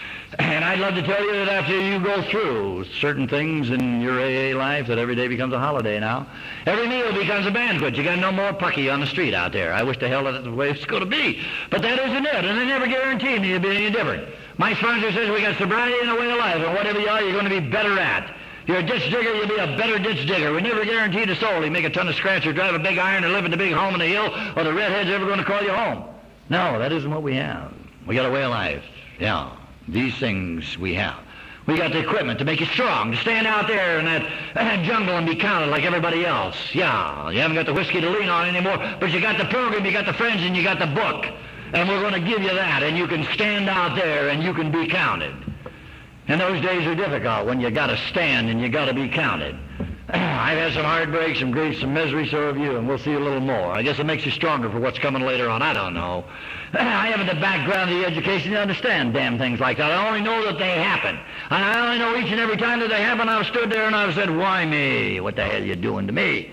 And I'd love to tell you that after you go through certain things in your AA life, that every day becomes a holiday now. Every meal becomes a banquet. You got no more pucky on the street out there. I wish to hell that's the way it's going to be. But that isn't it, and they never guarantee me it'll be any different. My sponsor says we got sobriety and a way of life, and whatever you are, you're going to be better at. You're a ditch digger, you'll be a better ditch digger. We never guaranteed a soul. You make a ton of scratch or drive a big iron or live in the big home in the hill, or the redhead's ever going to call you home. No, that isn't what we have. We got a way of life. Yeah. These things we have. We got the equipment to make you strong, to stand out there in that jungle and be counted like everybody else. Yeah, you haven't got the whiskey to lean on anymore, but you got the program, you got the friends, and you got the book. And we're going to give you that, and you can stand out there and you can be counted. And those days are difficult when you got to stand and you got to be counted. I've had some heartbreak, some grief, some misery, so have you, and we'll see a little more. I guess it makes you stronger for what's coming later on. I don't know. I haven't the background of the education to understand damn things like that. I only know that they happen. And I only know each and every time that they happen, I've stood there and I've said, why me? What the hell are you doing to me?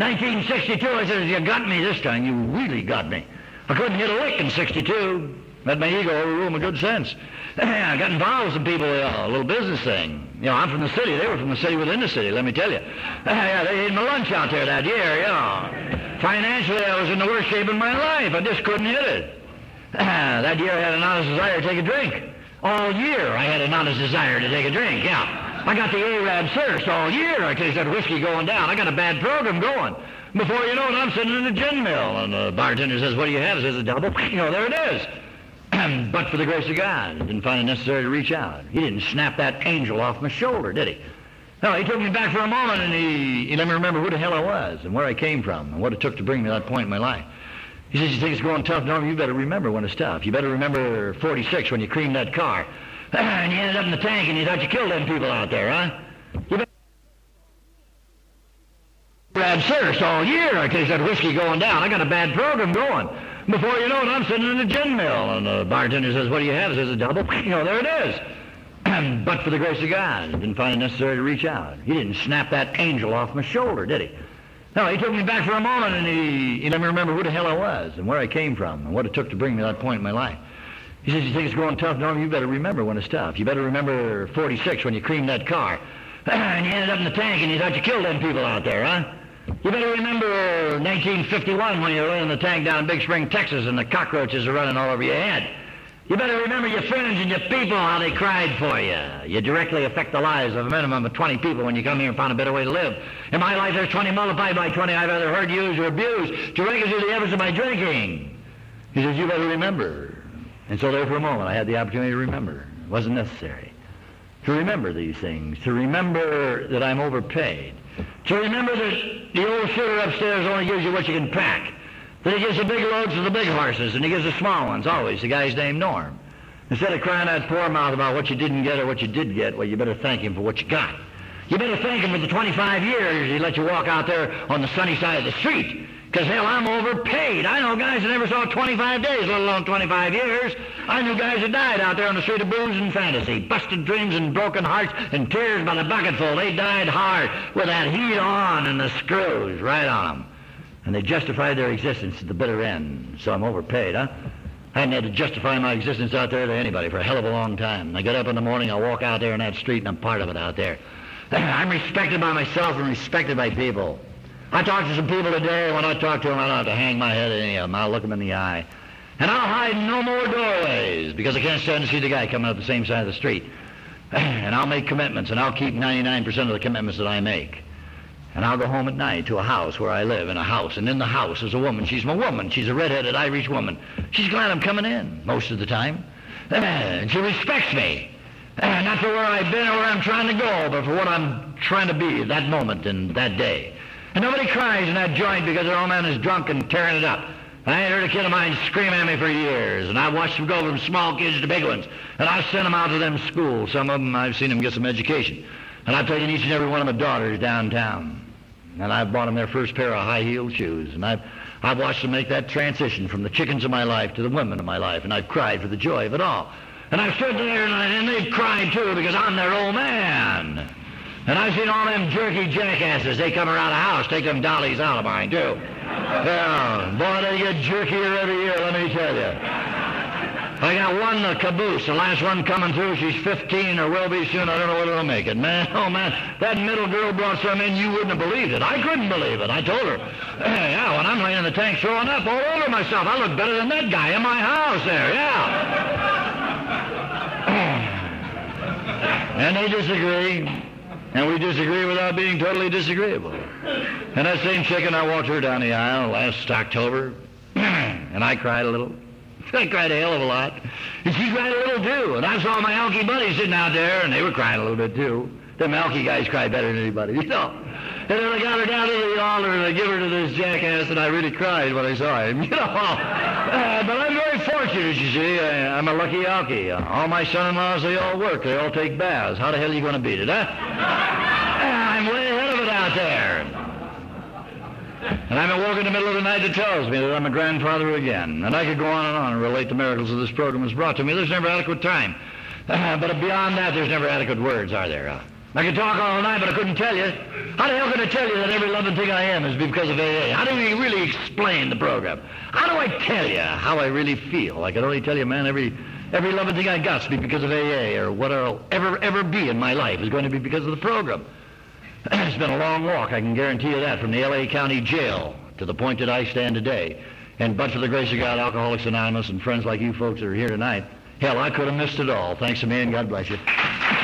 1962, I said, you got me this time. You really got me. I couldn't hit a lick in 62. Let my ego overrule my good sense. I got involved with some people, a little business thing. You know, I'm from the city. They were from the city within the city, let me tell you. Yeah, they ate my lunch out there that year, you know. Financially, I was in the worst shape in my life. I just couldn't hit it. That year, I had an honest desire to take a drink. All year, I had an honest desire to take a drink, yeah. I got the Arab Thirst all year. I taste that whiskey going down. I got a bad program going. Before you know it, I'm sitting in a gin mill. And the bartender says, what do you have? He says, a double. You know, there it is. But for the grace of God, I didn't find it necessary to reach out. He didn't snap that angel off my shoulder, did he? No, he took me back for a moment, and he let me remember who the hell I was and where I came from and what it took to bring me to that point in my life. He says, you think it's going tough? No, you better remember when it's tough. You better remember 46 when you creamed that car. And you ended up in the tank, and you thought you killed them people out there, huh? You better... Brad Thirst all year. I taste that whiskey going down. I got a bad program going. Before you know it, I'm sitting in a gin mill. And the bartender says, what do you have? He says, a double. You know, there it is. But for the grace of God, I didn't find it necessary to reach out. He didn't snap that angel off my shoulder, did he? No, he took me back for a moment, and he let me remember who the hell I was and where I came from and what it took to bring me to that point in my life. He says, you think it's going tough? No, you better remember when it's tough. You better remember 46 when you creamed that car. And you ended up in the tank and you thought you killed them people out there, huh? You better remember 1951 when you were in the tank down in Big Spring, Texas, and the cockroaches are running all over your head. You better remember your friends and your people, how they cried for you. You directly affect the lives of a minimum of 20 people when you come here and find a better way to live. In my life, there's 20 multiplied by 20 I've either heard, used, or abused directly through the efforts of my drinking. He says, you better remember. And so there for a moment, I had the opportunity to remember. It wasn't necessary. To remember these things. To remember that I'm overpaid. To remember that the old shooter upstairs only gives you what you can pack. That he gives the big loads to the big horses, and he gives the small ones, always. The guy's named Norm. Instead of crying that poor mouth about what you didn't get or what you did get, well, you better thank him for what you got. You better thank him for the 25 years he let you walk out there on the sunny side of the street. Because, hell, I'm overpaid. I know guys that never saw 25 days, let alone 25 years. I knew guys that died out there on the street of booze and fantasy, busted dreams and broken hearts and tears by the bucketful. They died hard with that heat on and the screws right on them. And they justified their existence at the bitter end. So I'm overpaid, huh? I hadn't had to justify my existence out there to anybody for a hell of a long time. I get up in the morning, I walk out there in that street, and I'm part of it out there. I'm respected by myself and respected by people. I talked to some people today, and when I talk to them, I don't have to hang my head at any of them. I'll look them in the eye. And I'll hide in no more doorways, because I can't stand to see the guy coming up the same side of the street. And I'll make commitments, and I'll keep 99% of the commitments that I make. And I'll go home at night to a house where I live, in a house. And in the house is a woman. She's my woman. She's a red-headed Irish woman. She's glad I'm coming in most of the time. And she respects me. Not for where I've been or where I'm trying to go, but for what I'm trying to be at that moment and that day. And nobody cries in that joint because their old man is drunk and tearing it up. I ain't heard a kid of mine scream at me for years, and I've watched them go from small kids to big ones. And I've sent them out to them schools. Some of them, I've seen them get some education. And I've taken each and every one of my daughters downtown. And I've bought them their first pair of high-heeled shoes. And I've watched them make that transition from the chickens of my life to the women of my life. And I've cried for the joy of it all. And I've stood there and they've cried too because I'm their old man. And I've seen all them jerky jackasses. They come around the house, take them dollies out of mine, too. Yeah, boy, they get jerkier every year, let me tell you. I got one caboose, the last one coming through. She's 15 or will be soon. I don't know whether it'll make it. Man, oh, man, that middle girl brought some in. You wouldn't have believed it. I couldn't believe it. I told her. Yeah, when I'm laying in the tank throwing up all over myself, I look better than that guy in my house there, yeah. And they disagree. And we disagree without being totally disagreeable. And that same chicken, I walked her down the aisle last October, and I cried a little. I cried a hell of a lot. And she cried a little, too. And I saw my Elkie buddies sitting out there, and they were crying a little bit, too. Them Elkie guys cry better than anybody, you know. And then I got her down to the altar, and I give her to this jackass, and I really cried when I saw him, you know. But I'm very fortunate, you see. I'm a lucky Elkie. All my son-in-laws, they all work. They all take baths. How the hell are you going to beat it, huh? I'm way ahead of it out there. And I'm at work in the middle of the night that tells me that I'm a grandfather again. And I could go on and relate the miracles that this program has brought to me. There's never adequate time. But beyond that, there's never adequate words, are there? I could talk all night, but I couldn't tell you. How the hell can I tell you that every loving thing I am is because of AA? How do we really explain the program? How do I tell you how I really feel? I can only tell you, man, every loving thing I got's be because of AA, or what I'll ever be in my life is going to be because of the program. It's been a long walk, I can guarantee you that, from the L.A. County Jail to the point that I stand today. And but for the grace of God, Alcoholics Anonymous and friends like you folks that are here tonight, hell, I could have missed it all. Thanks to me, and God bless you.